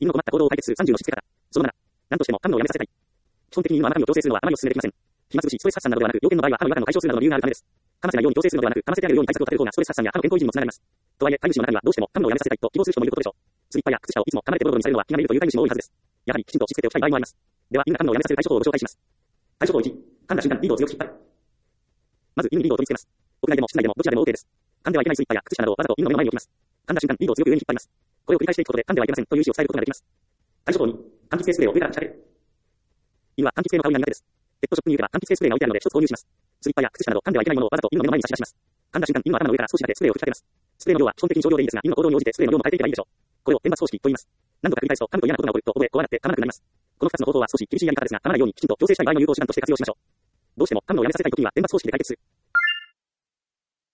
犬の困った行動を解決する30のしつけ方。その7。何としても噛むのをやめさせたい。基本的に犬は甘噛みを強制するのはあまりお勧めできません。暇つぶし、ストレス発散などではなく、要件の場合は噛む違和感を解消するなどの理由があるためです。噛ませないように強制するのではなく、噛ませてあげるように対策を立てる方がストレス発散や歯の健康維持にもつながります。とはいえ、飼い主の中にはどうしても噛むのをやめさせたいと希望する人もいることでしょう。スリッパや靴下をいつも噛まれてボロボロにされるのは気がめいるという飼い主も多いはずです。やはりきちんとしつけておきたい場合もあります。では、犬が噛むのをやめさせる対処法をご紹介します。対処法1、噛んだ瞬間、リードを強く引っ張る。まず、犬にリードを取り付けます。屋内でも室内でもどちらでも OK です。噛んではいけないスリッパや靴下などをわざと犬の目の前に置きます。噛んだ瞬間、リードを強く上に引っ張ります。これを繰り返していくことで噛んではいけませんという意思を伝えることができます。対処法2、柑橘系スプレーを上から仕掛ける。犬は柑橘系の香りが苦手です。ペットショップに行けば柑橘系スプレーが置いてあるので一つ購入します。スリッパや靴下など噛んではいけないものをわざと犬の目の前に差し出します。噛んだ瞬間、犬の頭の上から少しだけスプレーを吹きかけます。スプレーの量は基本的に少量でいいですが、犬の行動に応じてスプレーの量も変えていけばいいでしょう。これを天罰方式と言います。何度か繰り返すと噛むと嫌なことが起こると覚え、怖がって噛まなくなります。この2つの方法は少し厳しいやり方ですが、噛まないようにきちんと強制したい場合の有効手段として活用しましょう。どうしても噛むのをやめさせたいときには天罰方式で解決する。